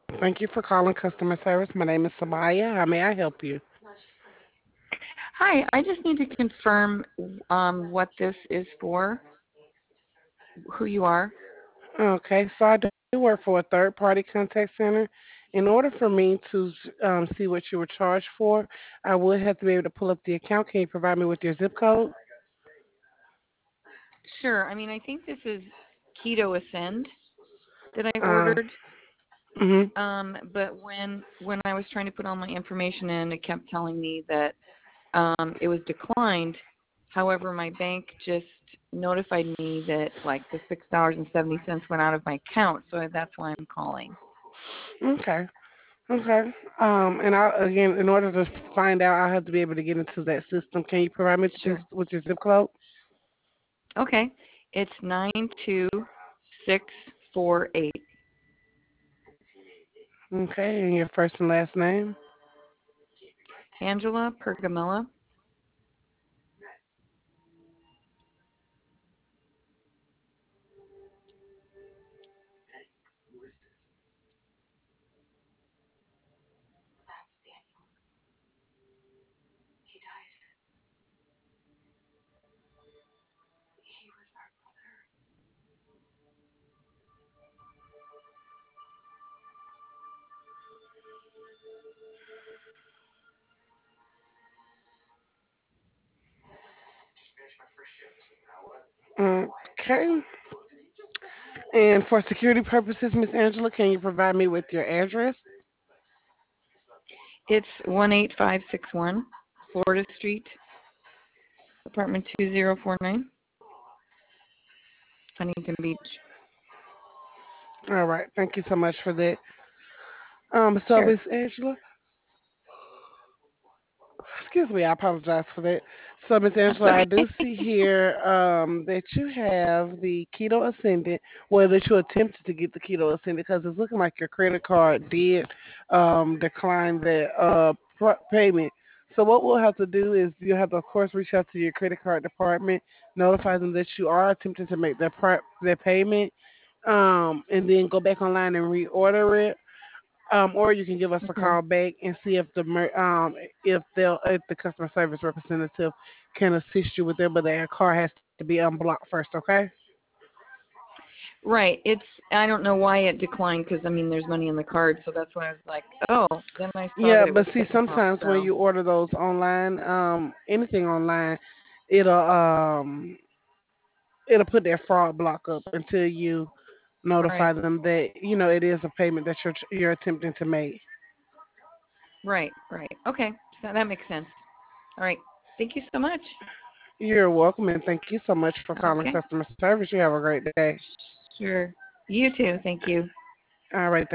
Thank you for calling customer service. My name is Samaya. How may I help you? Hi, I just need to confirm what this is for, who you are. Okay, so I do work for a third party contact center. In order for me to see what you were charged for, I would have to be able to pull up the account. Can you provide me with your zip code? Sure. I think this is Keto Ascend that I Um, ordered. hmm But when I was trying to put all my information in, it kept telling me that it was declined. However, my bank just notified me that like the $6.70 went out of my account, so that's why I'm calling. Okay. Okay. And I again, in order to find out, I have to be able to get into that system. Can you provide me Sure. with your zip code? Okay. It's 92648. Okay, and your first and last name. Angela Pergamella. Okay. And for security purposes, Miss Angela, can you provide me with your address? It's 18561 Florida Street, apartment 2049, Huntington Beach. All right. Thank you so much for that. So Sure. Miss Angela, excuse me, I apologize for that. So Miss That's Angela, I do okay. see here that you have the Keto Ascendant, well, that you attempted to get the Keto Ascendant because it's looking like your credit card did decline that payment. So what we'll have to do is you'll have to, of course, reach out to your credit card department, notify them that you are attempting to make their payment, and then go back online and reorder it. Or you can give us a Okay. call back and see if if the customer service representative can assist you with it, but their car has to be unblocked first, okay? Right. I don't know why it declined because, there's money in the card, so that's why I was like, oh, then I saw Yeah, that it was but see, taken off, sometimes when so. you order those online, anything online, it'll it'll put their fraud block up until you Right. notify them that it is a payment that you're attempting to make. Right. Right. Okay. So that makes sense. All right. Thank you so much. You're welcome, and thank you so much for calling Okay. customer service. You have a great day. Sure. You too. Thank you. All right.